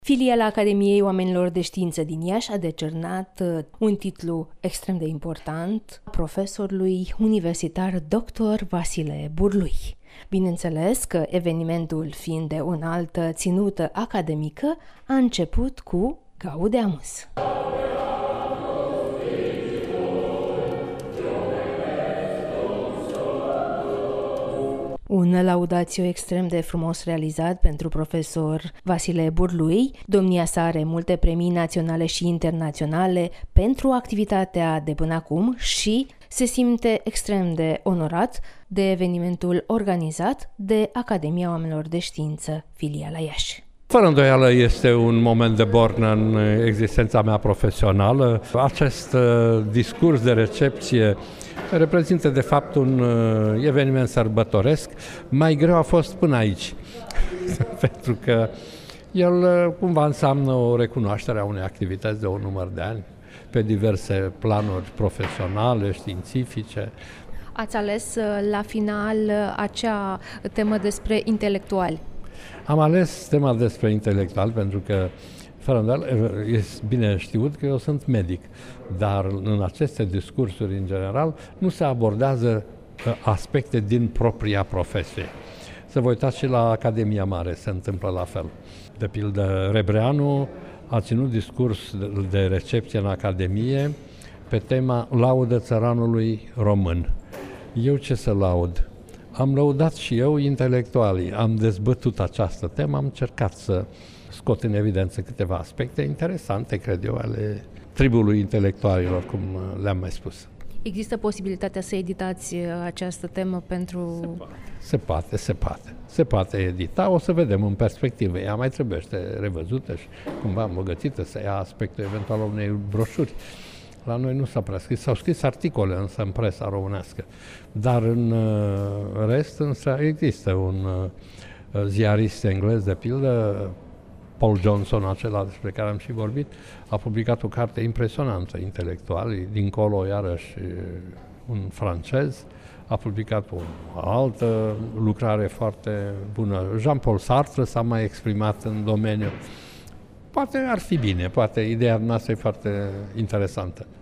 Filiala Academiei Oamenilor de Știință din Iași a decernat un titlu extrem de important profesorului universitar dr. Vasile Burlui. Bineînțeles că evenimentul, fiind de o înaltă ținută academică, a început cu Gaudeamus. Un laudațiu extrem de frumos realizat pentru profesor Vasile Burlui. Domnia sa are multe premii naționale și internaționale pentru activitatea de până acum și se simte extrem de onorat de evenimentul organizat de Academia Oamenilor de Știință, filiala Iași. Fără îndoială este un moment de bornă în existența mea profesională. Acest discurs de recepție reprezintă de fapt un eveniment sărbătoresc. Mai greu a fost până aici, pentru că el cumva înseamnă o recunoaștere a unei activități de un număr de ani, pe diverse planuri profesionale, științifice. Ați ales la final acea temă despre intelectuali. Am ales tema despre intelectual pentru că, fără îndoială, este bine știut că eu sunt medic, dar în aceste discursuri, în general, nu se abordează aspecte din propria profesie. Să vă uitați și la Academia Mare, se întâmplă la fel. De pildă, Rebreanu a ținut discurs de recepție în Academie pe tema Laudă țăranului român. Eu ce să laud? Am lăudat și eu intelectualii, am dezbătut această temă, am încercat să scot în evidență câteva aspecte interesante, cred eu, ale tribului intelectualilor, cum le-am mai spus. Există posibilitatea să editați această temă pentru... Se poate edita, o să vedem în perspectivă. Ea mai trebuie revăzută și cumva îmbogățită, să ia aspectul eventual unei broșuri. La noi nu s-a prea scris, s-au scris articole însă în presa românească, dar în rest însă există un ziarist englez de pildă, Paul Johnson, acela despre care am și vorbit, a publicat o carte impresionantă, intelectuali, dincolo iarăși un francez, a publicat o altă lucrare foarte bună. Jean-Paul Sartre s-a mai exprimat în domeniu. Poate ar fi bine, poate ideea noastră e foarte interesantă.